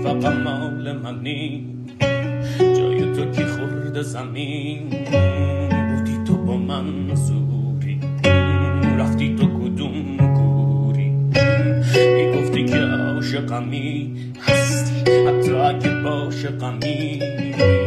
فقط مال منی جای تو کی خورده زمین بودی تو با من زوری رفتی تو کدوم گوری میگفتی که عاشقمی هستی حتی اگه باشه غمی